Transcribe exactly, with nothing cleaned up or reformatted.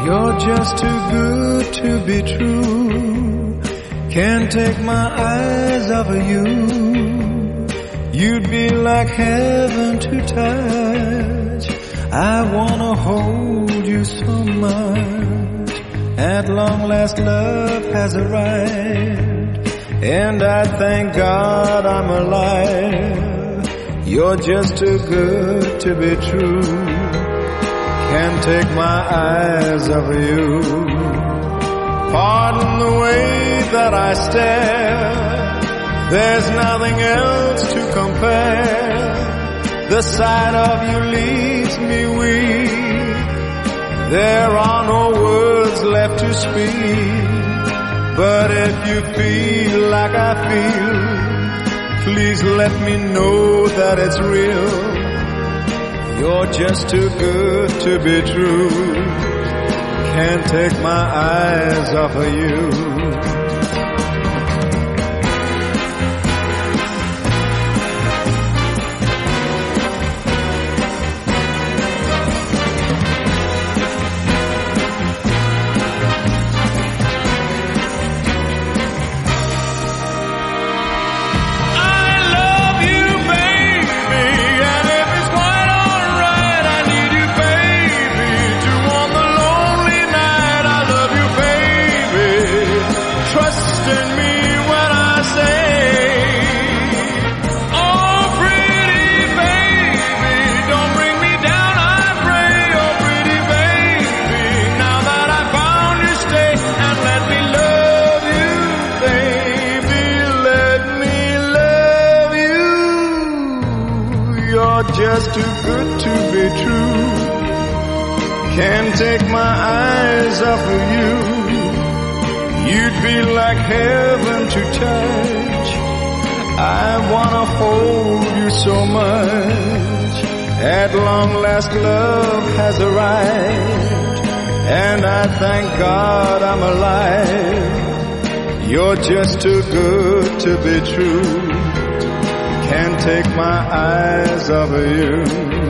You're just too good to be true. Can't take my eyes off of you. You'd be like heaven to touch. I wanna hold you so much. At long last love has arrived, and I thank God I'm alive. You're just too good to be true. Can't take my eyes off of you. Pardon the way that I stare. There's nothing else to compare. The sight of you leaves me weak. There are no words left to speak. But if you feel like I feel, please let me know that it's real. You're just too good to be true. Can't take my eyes off of you. Just too good to be true. Can't take my eyes off of you. You'd be like heaven to touch. I wanna hold you so much. At long last love has arrived, and I thank God I'm alive. You're just too good to be true. Can't take my eyes off of you.